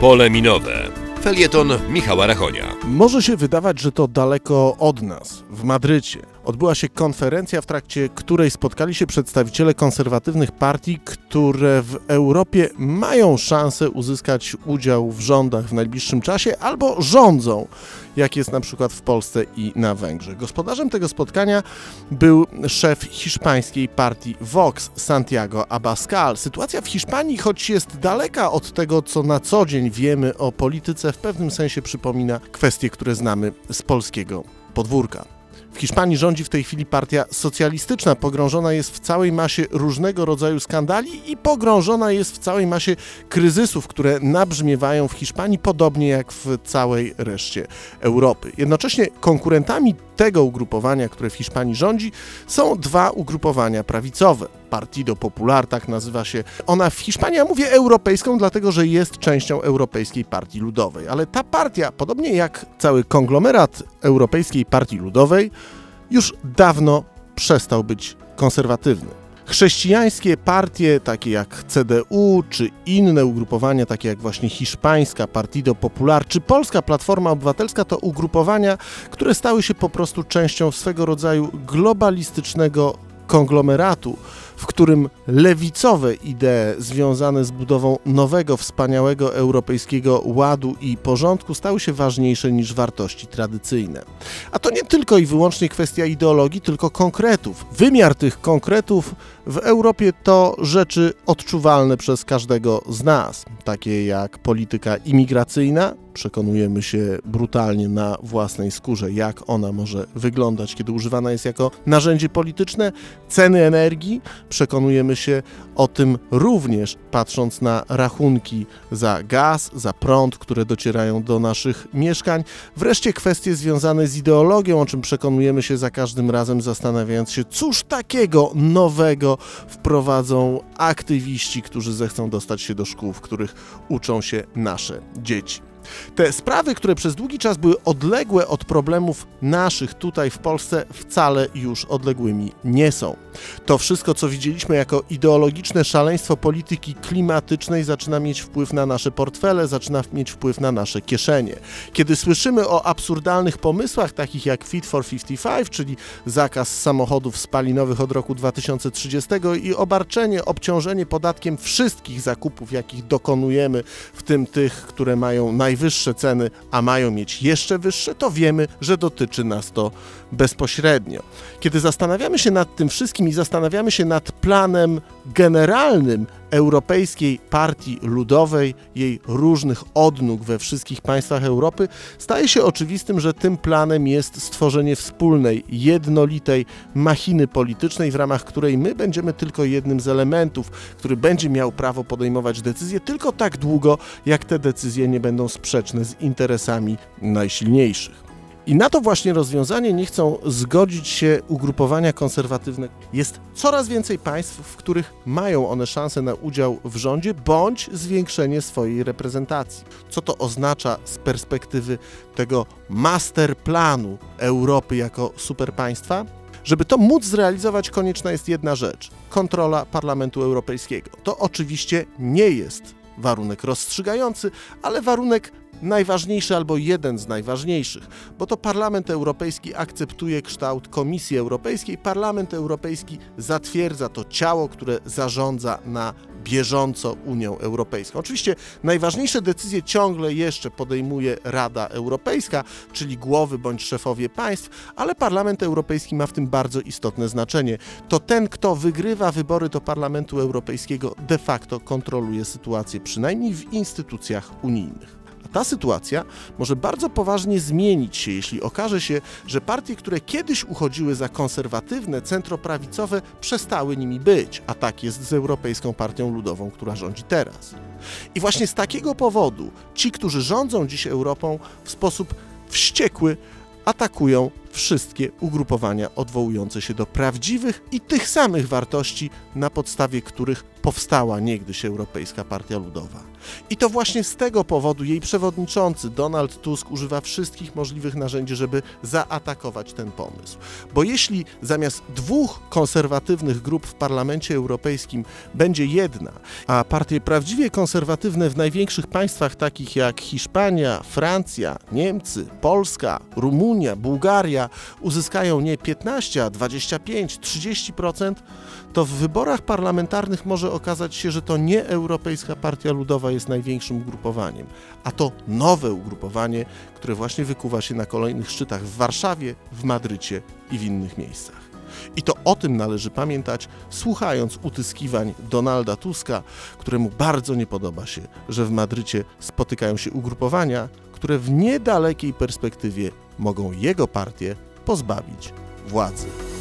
Pole minowe. Felieton Michała Rachonia. Może się wydawać, że to daleko od nas, w Madrycie. Odbyła się konferencja, w trakcie której spotkali się przedstawiciele konserwatywnych partii, które w Europie mają szansę uzyskać udział w rządach w najbliższym czasie albo rządzą, jak jest na przykład w Polsce i na Węgrzech. Gospodarzem tego spotkania był szef hiszpańskiej partii Vox, Santiago Abascal. Sytuacja w Hiszpanii, choć jest daleka od tego, co na co dzień wiemy o polityce, w pewnym sensie przypomina kwestie, które znamy z polskiego podwórka. W Hiszpanii rządzi w tej chwili partia socjalistyczna, pogrążona jest w całej masie różnego rodzaju skandali i pogrążona jest w całej masie kryzysów, które nabrzmiewają w Hiszpanii, podobnie jak w całej reszcie Europy. Jednocześnie konkurentami tego ugrupowania, które w Hiszpanii rządzi, są dwa ugrupowania prawicowe. Partido Popular, tak nazywa się ona w Hiszpanii, ja mówię europejską, dlatego że jest częścią Europejskiej Partii Ludowej. Ale ta partia, podobnie jak cały konglomerat Europejskiej Partii Ludowej, już dawno przestał być konserwatywny. Chrześcijańskie partie, takie jak CDU, czy inne ugrupowania, takie jak właśnie hiszpańska Partido Popular, czy polska Platforma Obywatelska, to ugrupowania, które stały się po prostu częścią swego rodzaju globalistycznego konglomeratu, w którym lewicowe idee związane z budową nowego, wspaniałego europejskiego ładu i porządku stały się ważniejsze niż wartości tradycyjne. A to nie tylko i wyłącznie kwestia ideologii, tylko konkretów. Wymiar tych konkretów w Europie to rzeczy odczuwalne przez każdego z nas, takie jak polityka imigracyjna. Przekonujemy się brutalnie na własnej skórze, jak ona może wyglądać, kiedy używana jest jako narzędzie polityczne. Ceny energii, przekonujemy się o tym również patrząc na rachunki za gaz, za prąd, które docierają do naszych mieszkań. Wreszcie kwestie związane z ideologią, o czym przekonujemy się za każdym razem, zastanawiając się, cóż takiego nowego wprowadzą aktywiści, którzy zechcą dostać się do szkół, w których uczą się nasze dzieci. Te sprawy, które przez długi czas były odległe od problemów naszych tutaj w Polsce, wcale już odległymi nie są. To wszystko, co widzieliśmy jako ideologiczne szaleństwo polityki klimatycznej, zaczyna mieć wpływ na nasze portfele, zaczyna mieć wpływ na nasze kieszenie. Kiedy słyszymy o absurdalnych pomysłach, takich jak Fit for 55, czyli zakaz samochodów spalinowych od roku 2030 i obciążenie podatkiem wszystkich zakupów, jakich dokonujemy, w tym tych, które mają najwyższe ceny, a mają mieć jeszcze wyższe, to wiemy, że dotyczy nas to bezpośrednio. Kiedy zastanawiamy się nad tym wszystkim i zastanawiamy się nad planem generalnym Europejskiej Partii Ludowej, jej różnych odnóg we wszystkich państwach Europy, staje się oczywistym, że tym planem jest stworzenie wspólnej, jednolitej machiny politycznej, w ramach której my będziemy tylko jednym z elementów, który będzie miał prawo podejmować decyzje tylko tak długo, jak te decyzje nie będą sprzeczne z interesami najsilniejszych. I na to właśnie rozwiązanie nie chcą zgodzić się ugrupowania konserwatywne. Jest coraz więcej państw, w których mają one szansę na udział w rządzie bądź zwiększenie swojej reprezentacji. Co to oznacza z perspektywy tego masterplanu Europy jako superpaństwa? Żeby to móc zrealizować, konieczna jest jedna rzecz – kontrola Parlamentu Europejskiego. To oczywiście nie jest warunek rozstrzygający, ale warunek najważniejszy albo jeden z najważniejszych, bo to Parlament Europejski akceptuje kształt Komisji Europejskiej, Parlament Europejski zatwierdza to ciało, które zarządza na bieżąco Unią Europejską. Oczywiście najważniejsze decyzje ciągle jeszcze podejmuje Rada Europejska, czyli głowy bądź szefowie państw, ale Parlament Europejski ma w tym bardzo istotne znaczenie. To ten, kto wygrywa wybory do Parlamentu Europejskiego, de facto kontroluje sytuację, przynajmniej w instytucjach unijnych. Ta sytuacja może bardzo poważnie zmienić się, jeśli okaże się, że partie, które kiedyś uchodziły za konserwatywne, centroprawicowe, przestały nimi być, a tak jest z Europejską Partią Ludową, która rządzi teraz. I właśnie z takiego powodu ci, którzy rządzą dziś Europą, w sposób wściekły atakują wszystkie ugrupowania odwołujące się do prawdziwych i tych samych wartości, na podstawie których powstała niegdyś Europejska Partia Ludowa. I to właśnie z tego powodu jej przewodniczący Donald Tusk używa wszystkich możliwych narzędzi, żeby zaatakować ten pomysł. Bo jeśli zamiast dwóch konserwatywnych grup w Parlamencie Europejskim będzie jedna, a partie prawdziwie konserwatywne w największych państwach takich jak Hiszpania, Francja, Niemcy, Polska, Rumunia, Bułgaria uzyskają nie 15, a 25, 30%, to w wyborach parlamentarnych może okazać się, że to nie Europejska Partia Ludowa jest największym ugrupowaniem, a to nowe ugrupowanie, które właśnie wykuwa się na kolejnych szczytach w Warszawie, w Madrycie i w innych miejscach. I to o tym należy pamiętać, słuchając utyskiwań Donalda Tuska, któremu bardzo nie podoba się, że w Madrycie spotykają się ugrupowania, które w niedalekiej perspektywie mogą jego partię pozbawić władzy.